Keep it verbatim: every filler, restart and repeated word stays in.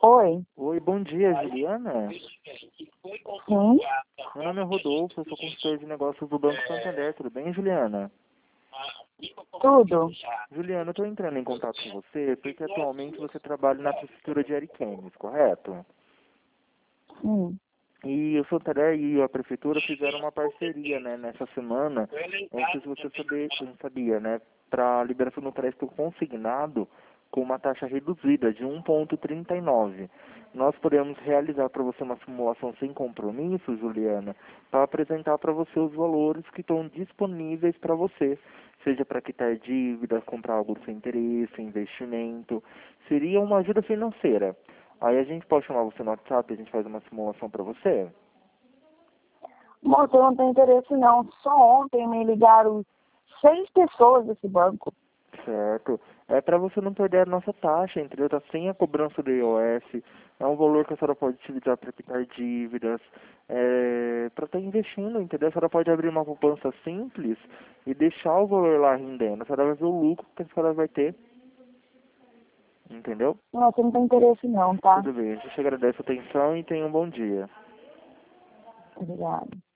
Oi. Oi, bom dia, Juliana. Sim. Meu nome é Rodolfo, eu sou consultor de negócios do Banco Santander. Tudo bem, Juliana? Tudo. Juliana, eu estou entrando em contato com você porque atualmente você trabalha na prefeitura de Ariquemes, correto? Sim. E o Santander e a prefeitura fizeram uma parceria, né, nessa semana, não sei se você sabe, não sabia, né, para liberação do crédito consignado com uma taxa reduzida de um vírgula trinta e nove. Nós podemos realizar para você uma simulação sem compromisso, Juliana, para apresentar para você os valores que estão disponíveis para você, seja para quitar dívidas, comprar algo do seu interesse, investimento. Seria uma ajuda financeira. Aí a gente pode chamar você no WhatsApp e a gente faz uma simulação para você? Moço, eu não tenho interesse não. Só ontem me ligaram seis pessoas desse banco. Certo. É para você não perder a nossa taxa, entendeu? Tá sem a cobrança do I O F. É um valor que a senhora pode utilizar para quitar dívidas, é, para estar investindo, entendeu? A senhora pode abrir uma poupança simples e deixar o valor lá rendendo. A senhora vai ver o lucro que a senhora vai ter. Entendeu? Nossa, eu não tenho interesse não, tá? Tudo bem. A gente agradece a atenção e tenha um bom dia. Obrigada.